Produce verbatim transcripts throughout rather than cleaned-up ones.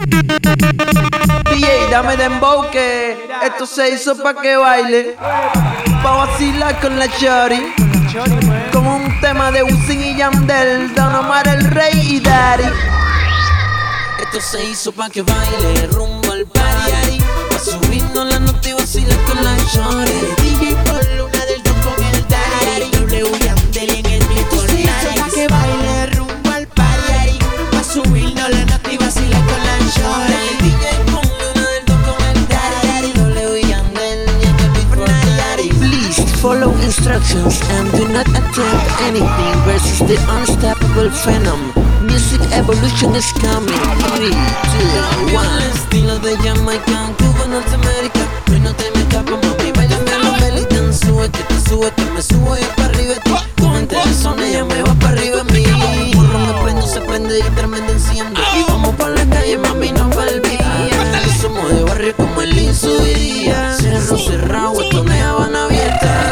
D J, dame dembow que esto se hizo pa' que baile, pa' vacilar con la shorty, con un tema de Wisin y Yandel, Don Omar, el Rey y Daddy. Esto se hizo pa' que baile, rumbo al party, pa' subirnos la nota y vacilar con la shorty. D J Paul, una del dos con el Daddy, W Yandel en el beat. Esto se hizo pa' que baile, rumbo al party, pa' subirnos la nota y vacilar con la shorty. D J Paul, una del dos con el Daddy, W Yandel en el beat for Daddy. Please follow instructions and do not attempt anything versus the unstoppable phenom. Music evolution is coming. three, two, one. El estilo de Jamaica, Cuba, Norteamérica. Hoy no te me escapas, mami. Bailame los belly dance. Sube que te sube, que me subo yo pa' arriba de ti. Tu mente de zona, ella me va pa' arriba de mí. Cuando me prendo, se prende y tremendo enciendo. Vamos por la calle, mami, no va el día. Somos de barrio como el Insubiría. Cerro cerrado, esto no es Habana abierta.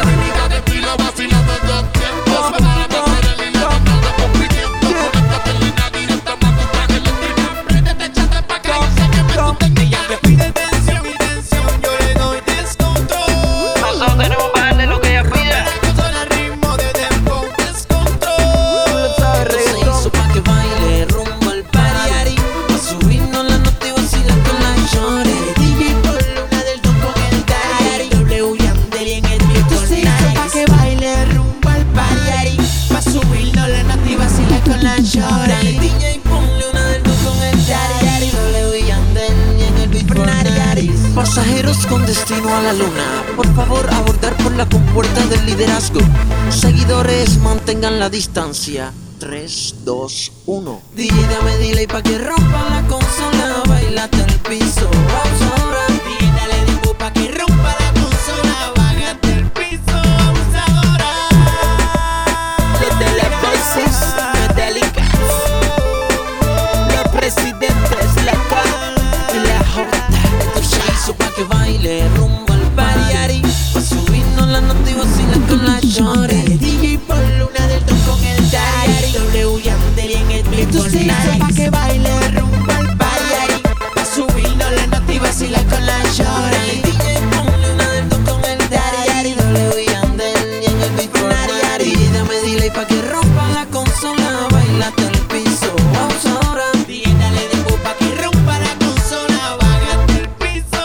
Pasajeros con destino a la luna, por favor abordar por la compuerta del liderazgo. Seguidores, mantengan la distancia. tres, dos, uno. D J, dame delay pa' que rompa la consola. Bailate al piso, abusadora. D J, dale dembow pa' que rompa la consola. Bájate al piso, abusadora. Desde las voces metálicas, los presidentes, la K y la J. Pa' que baile rumbo al party, pa' subirnos la nota y vacilar con la shorty. D J Paul, una del dos con el Daddy, W Yandel en el beat. Esto se hizo pa' que baile rumbo al party, pa' subirnos la nota y vacilar con la shorty. D J Paul, una del dos con el Daddy, W Yandel en el beat for Daddy. Dame delay pa' que rompa la consola, bailate al piso, abusadora. D J, dale dembow pa' que rompa la consola, bájate al piso.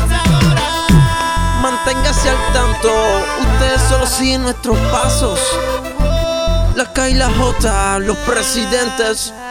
Manténgase al tanto, ustedes solo siguen nuestros pasos. La K y la J, los presidentes.